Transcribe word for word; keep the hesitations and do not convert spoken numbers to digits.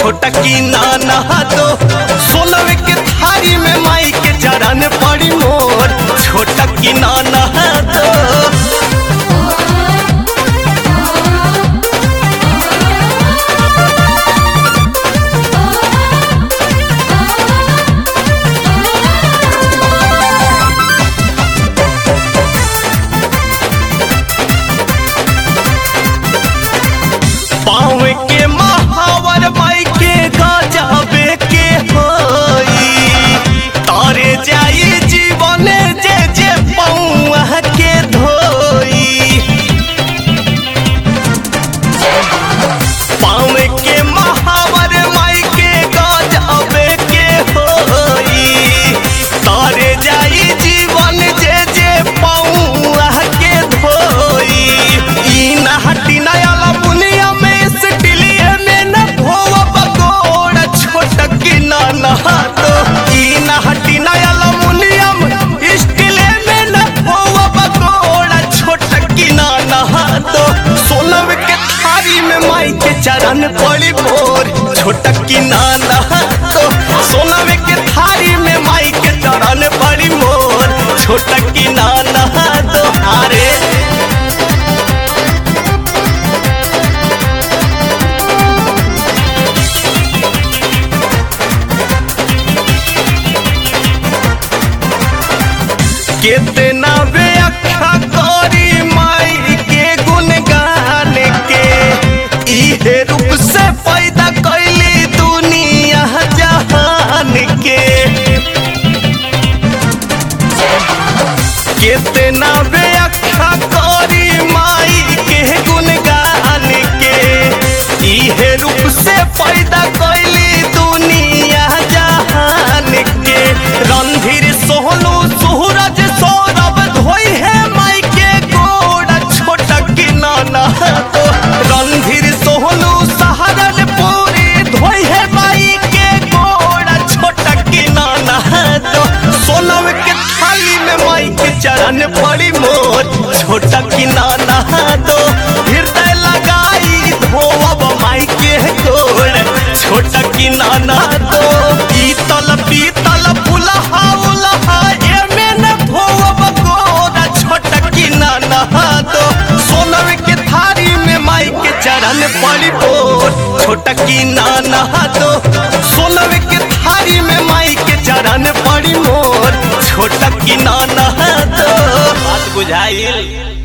छोटा की नाना दो सोलवे के थारी में माई के चरण पड़ी मोर छोटा की नाना दो। पाँव के महावर माई के गजबे के होई तारे जाई जीवन जे जे पौआ के धोई। पाँव के महावर माई के गजबे के होई तारे जाई जीवन जे जे पौआ के धोई। ई नहटी नया बुनिया में तो ई नहटी नया लमुनियम स्टीले में न होवा बकोड़ा छोटा की नाना तो सोलवे के थारी में माई के चरण पड़ी मोर छोटा की नाना तो सोलवे के थारी में माई के चरण पड़ी मोर छोटा की नाना तो। अरे कितना व्याख्या करी माई के गुणगान के इहे रूप से पैदा कैली दुनिया जहान के। कितना व्याख्या करी माई के गुणगान के इहे रूप से पैदा कैली दुनिया जहान के। रणधीर सोहनू सूरज सौरभ धोई है माई के गोड़ा छोटा की नाना तो। रणधीर सोहनू सहारनपुरी धोई है माई के गोड़ा छोटा की नाना तो। सोलवे के थाली में माई के चरण पड़ी मोर छोटा की नाना तो। हृदय लगाई धोवब माई के गोड़ छोटा की नाना तो। पीतल पीतल फुलहा उलहा एमे न धोवब गोड़ा छोटा की नाना तो। सोलवे के थारी में माई के चरण पड़ी मोर छोटा की नाना तो। सोलवे के थारी में माई के चरण पड़ी मोर छोटा की नाना तो। बात बुझाइल।